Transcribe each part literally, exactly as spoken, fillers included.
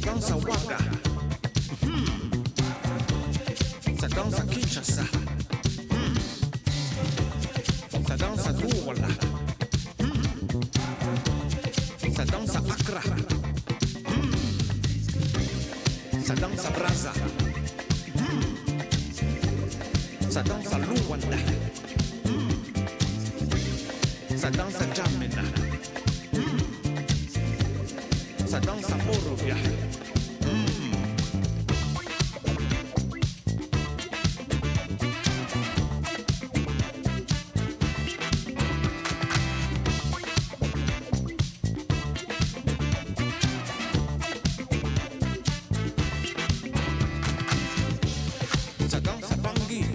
danse à Ouaga, hmm. Ça danse à Kinshasa, hmm. Ça danse à Douala, hmm. Ça danse à Accra, hmm. Ça danse à Brazza, hmm. Ça danse à Luanda, hmm. Ça danse à Jamena, hmm. Ça danse à Morovia. Ça danse à Bangui.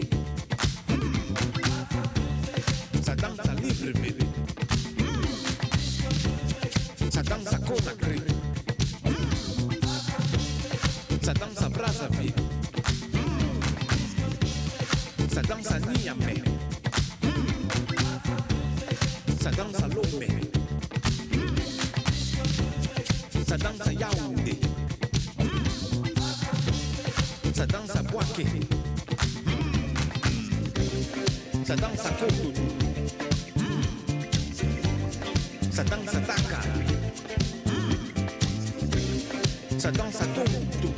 Ça danse à Libreville. Ça danse à Conakry. Ça danse à Brazzaville. Ça danse à Niamey. Ça danse à Lomé. Ça danse à Yaoundé. Ça danse à Bouaké. Ça danse à Cotonou. Ça danse à Dakar. Ça danse à Tombouctou.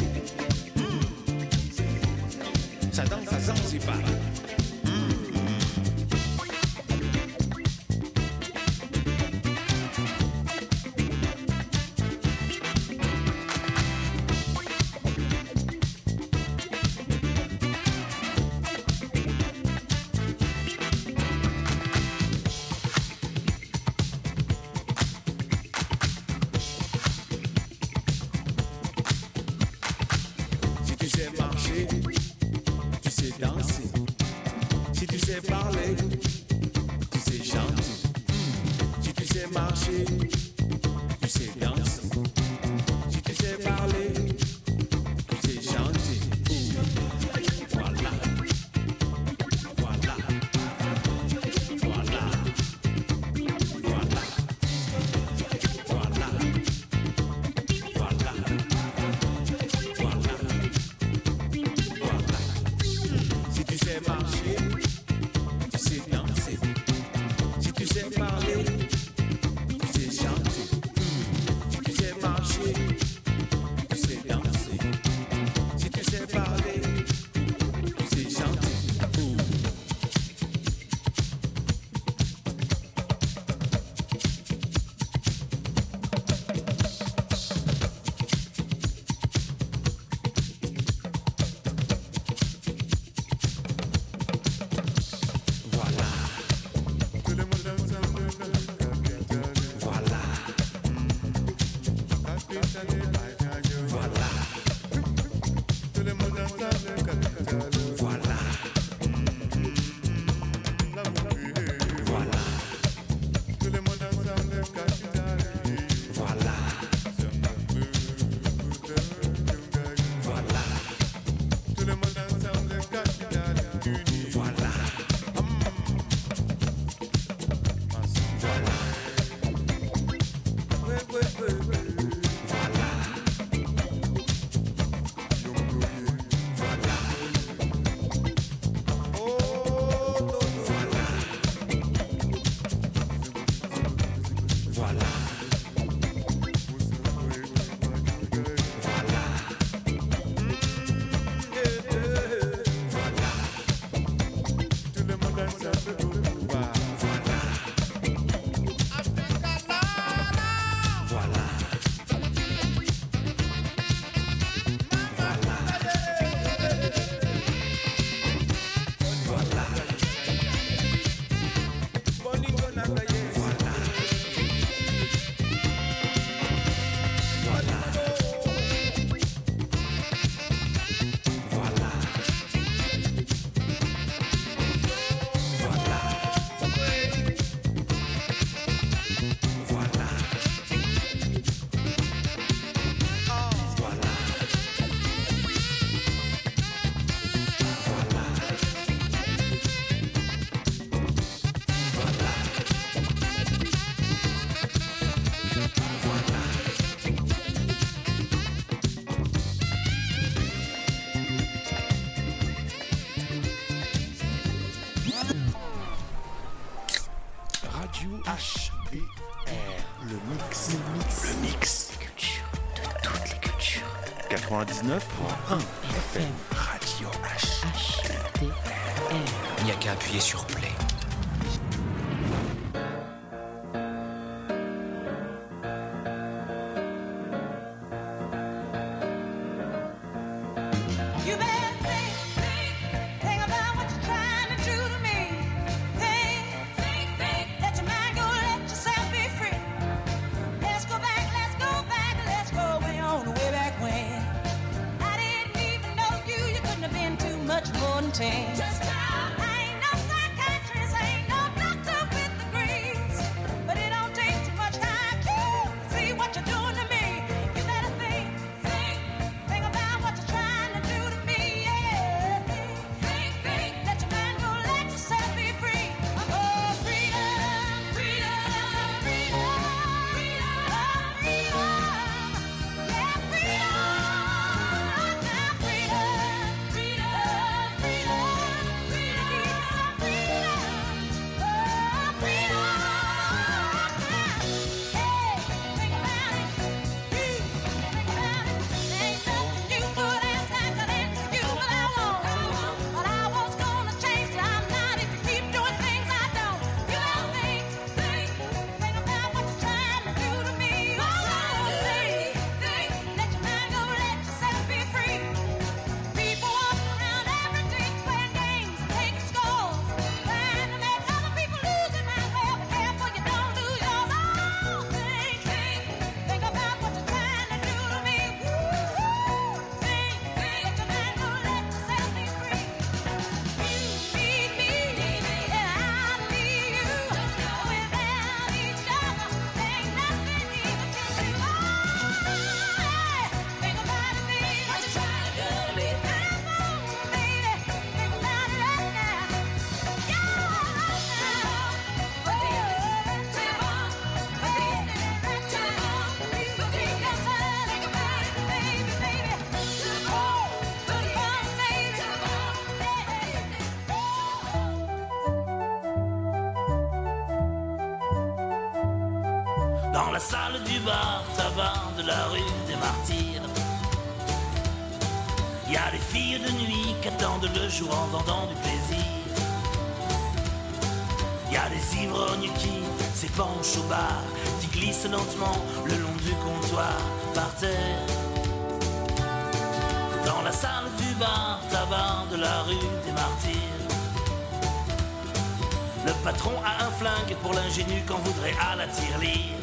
Ça danse à Zanzibar. Si tu sais marcher, tu sais danser. Si tu sais parler, tu sais chanter. Si tu sais marcher, tu sais danser. Si tu sais parler, tu sais chanter. Voilà, voilà, voilà, voilà, voilà, voilà, voilà. Si tu sais marcher, tu sais danser. Si tu sais parler, tu sais chanter. Si tu sais marcher, tu sais danser. Si tu sais parler, tu sais chanter. Voilà, voilà, voilà, voilà, voilà, voilà, voilà, voilà. Voilà. Radio H B R, le mix, le mix, le mix, les cultures, de toutes les cultures. quatre-vingt-dix-neuf point un F M, Radio H. H D R. Il n'y a qu'à appuyer sur play. Just now. I ain't no psychiatrist, I ain't no doctor with degrees, but it don't take too much time to see what you're doing to me. You better think, think, think about what you're trying to do to me. Yeah, think, think, think, let your mind go, let yourself be free. Oh, freedom, freedom, freedom, freedom, freedom. Yeah, freedom. Now freedom, freedom, freedom. Dans la salle du bar tabac de la rue des Martyrs, y a des filles de nuit qui attendent le jour en vendant du plaisir. Y a des ivrognes qui s'épanchent au bar, qui glissent lentement le long du comptoir par terre. Dans la salle du bar tabac de la rue des Martyrs, le patron a un flingue pour l'ingénu qu'on voudrait à la tirelire.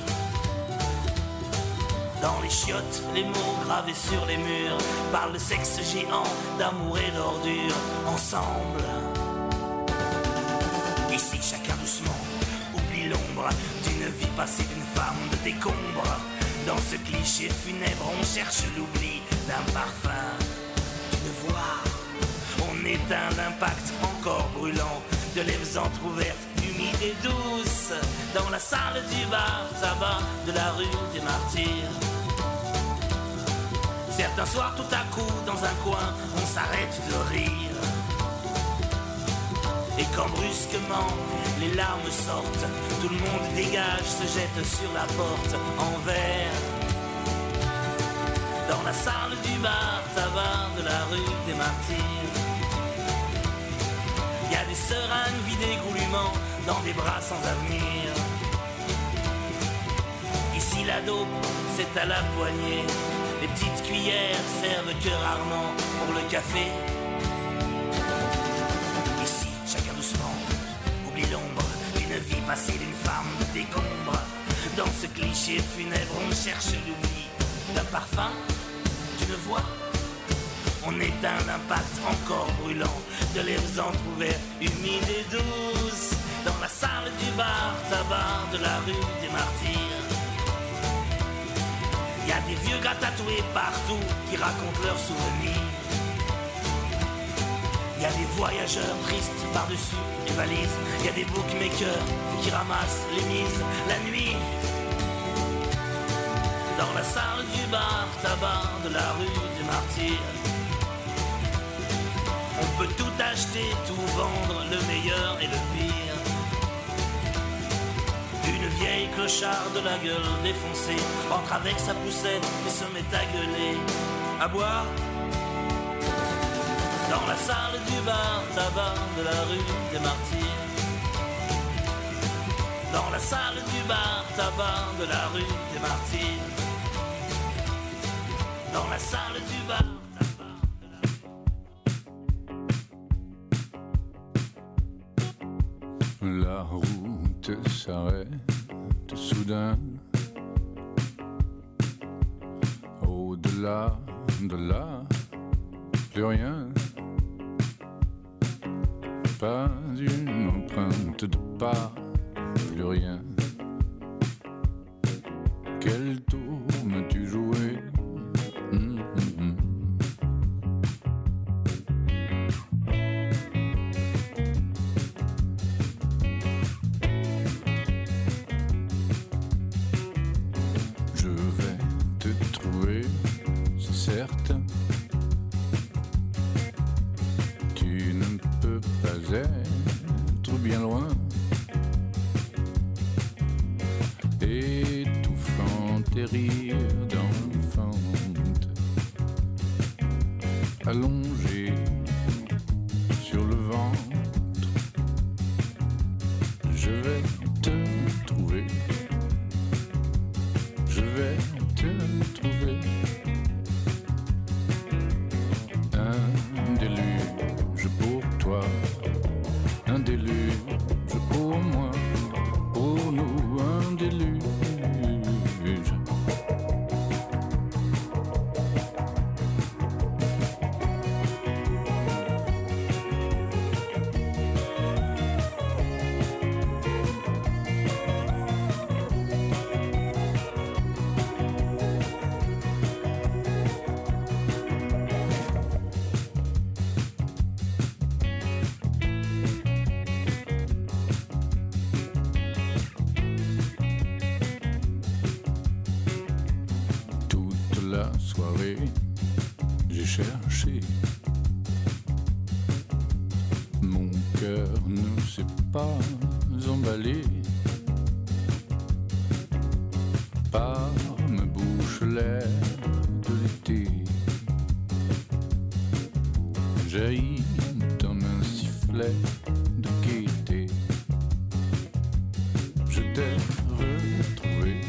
Dans les chiottes, les mots gravés sur les murs parlent de sexe géant, d'amour et d'ordure ensemble. Ici, chacun doucement oublie l'ombre d'une vie passée d'une femme de décombre. Dans ce cliché funèbre, on cherche l'oubli d'un parfum, d'une voix. On éteint l'impact encore brûlant de lèvres entr'ouvertes, humides et douces. Dans la salle du bar tabac de la rue des Martyrs. Certains soirs, tout à coup, dans un coin, on s'arrête de rire. Et quand brusquement, les larmes sortent, tout le monde dégage, se jette sur la porte en verre. Dans la salle du bar tabac de la rue des Martyrs, y a des seringues vidées goulûment dans des bras sans avenir. Ici la dope, c'est à la poignée. Les petites cuillères servent que rarement pour le café. Ici, chacun doucement oublie l'ombre d'une vie passée d'une femme de décombre. Dans ce cliché funèbre, on cherche l'oubli d'un parfum, d'une voix. On éteint l'impact encore brûlant de lèvres entr'ouvertes, humides et douces. Dans la salle du bar tabac de la rue des Martyrs, y a des vieux gars tatoués partout qui racontent leurs souvenirs. Y a des voyageurs tristes par-dessus les valises. Y a des bookmakers qui ramassent les mises la nuit. Dans la salle du bar tabac de la rue des Martyrs, on peut tout acheter, tout vendre, le meilleur et le pire. clochard de la gueule défoncée entre avec sa poussette et se met à gueuler. À boire dans la salle du bar tabac de la rue des Martyrs. Dans la salle du bar tabac de la rue des Martyrs. Dans la salle du bar tabac de la... La route s'arrête soudain. Au-delà de là, plus rien. Pas une empreinte de pas, plus rien. Quel tour m'as-tu joué? Mmh, mmh. Je vais te trouver, c'est certain. Tu ne peux pas être bien loin. Étouffant tes rires d'enfante, allongé sur le ventre. Je vais te trouver, je vais te trouver. Un déluge pour toi, un déluge pour moi, pour nous un déluge. J'ai cherché, mon cœur ne s'est pas emballé par ma bouche l'air de l'été. Jaillit comme un sifflet de gaieté. Je t'ai retrouvé,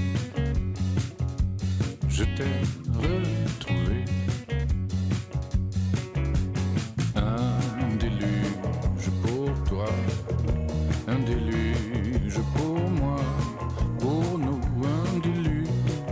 je t'ai retrouvé. Un déluge pour toi, un déluge pour moi, pour nous un déluge.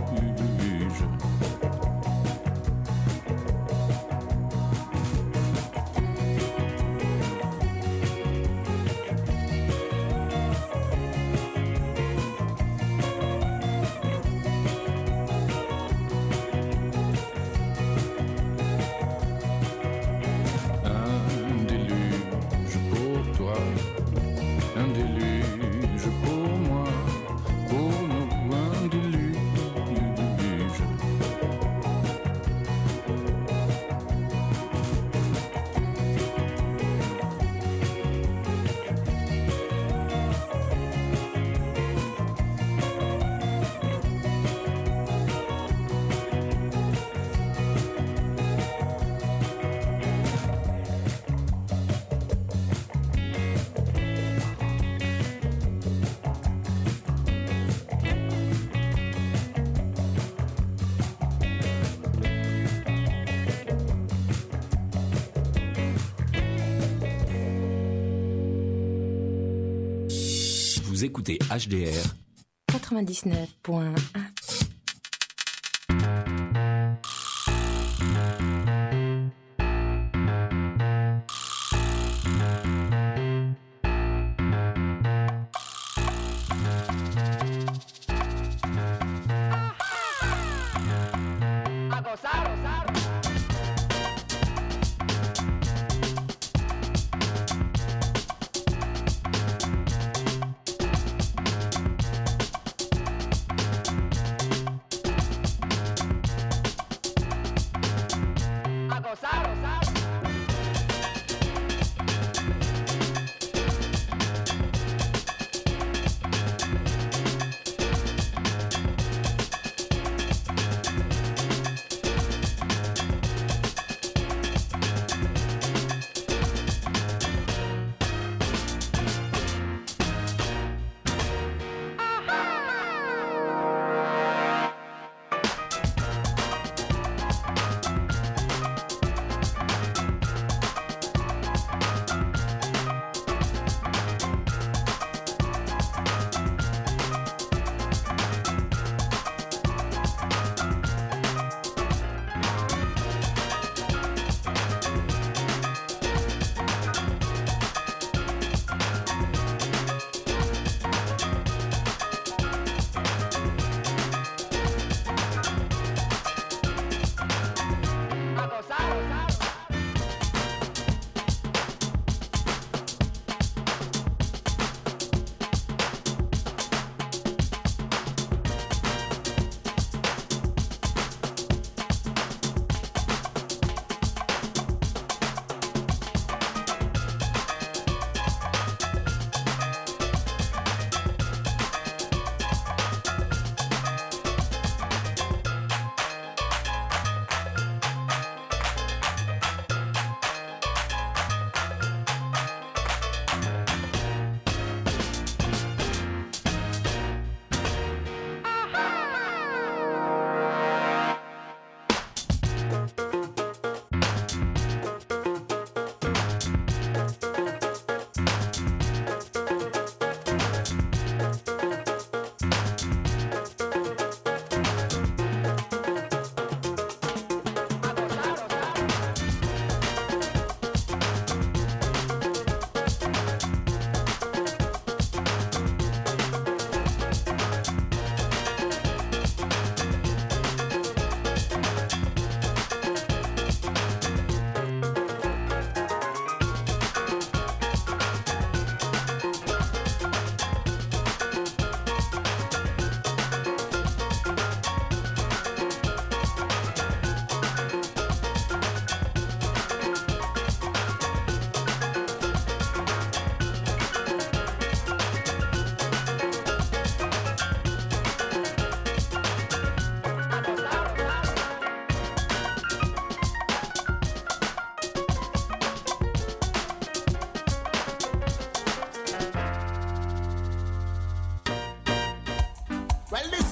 Vous écoutez H D R quatre-vingt-dix-neuf point un.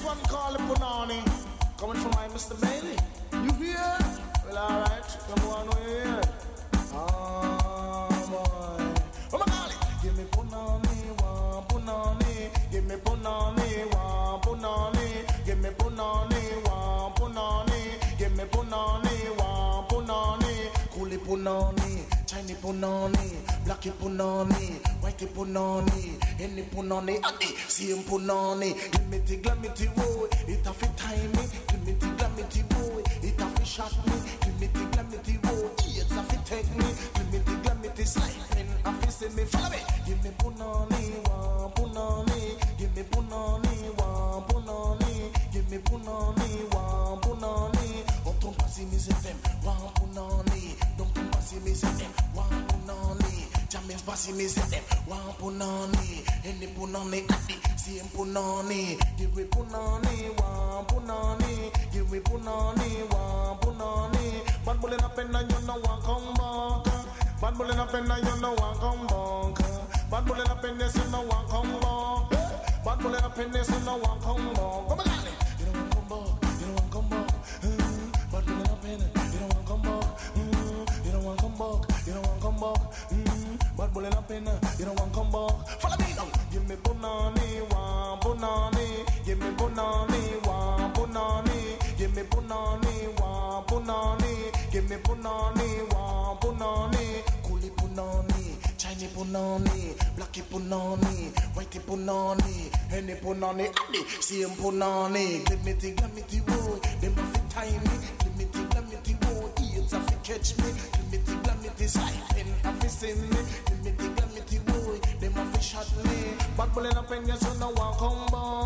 one called the Punani, coming from my Mister Bailey. You hear? Well, alright, come on, we hear. Ah, boy. Oh, my golly. Give me Punani, one Punani. Give me Punani, one Punani. Give me Punani, one Punani. Give me Punani, one Punani. Coolie Punani, Chinese Punani, Blackie Punani, Whitey Punani, any Punani, Adi, same Punani. Give me the glamity boy, it a fit time me. Give me the glamity boy, it a fit shot me. Give me the glamity boy, it's a fit take me. Give me the glamity slide, a fit see me. Follow me. Give me Punani, one Punani. Give me Punani, one Punani. Give me Punani, one Punani. Don't don't pass me say them, one Punani. Don't don't pass me say them, one Punani. Jammy's passing me say them, one Punani. Any Punani, adi, same Punani. Give me Punani, one Punani. Give me Punani, one Punani. Bad bull in a pen and you know one come back. Bad bull in a pen and you know one come back. Bad bull in a pen and you know one come back. Bad bull in a pen and you know one come back. Come on, you know one come back. You know one come back. Bad bull in a pen, you know one come back. You know one come back. You know one come back. Bad bull in a pen, you know one come back. Follow me now. Give me Punani, one Punani. Give me Punani, one Punani. Give me Punani, one Punani. Give me Punani, one Punani. Coolie Punani, Chinese Punani, Blackie Punani, Whitey Punani, any Punani, Adi, same Punani. Give me the glamity boy, them a fit time me. Give me the glamity boy, it's a fit catch me. Give me the glamity slide, a fit send me. Give me the glamity boy, them a fit shot me. Bad bull in a pen, yes, you know one come back.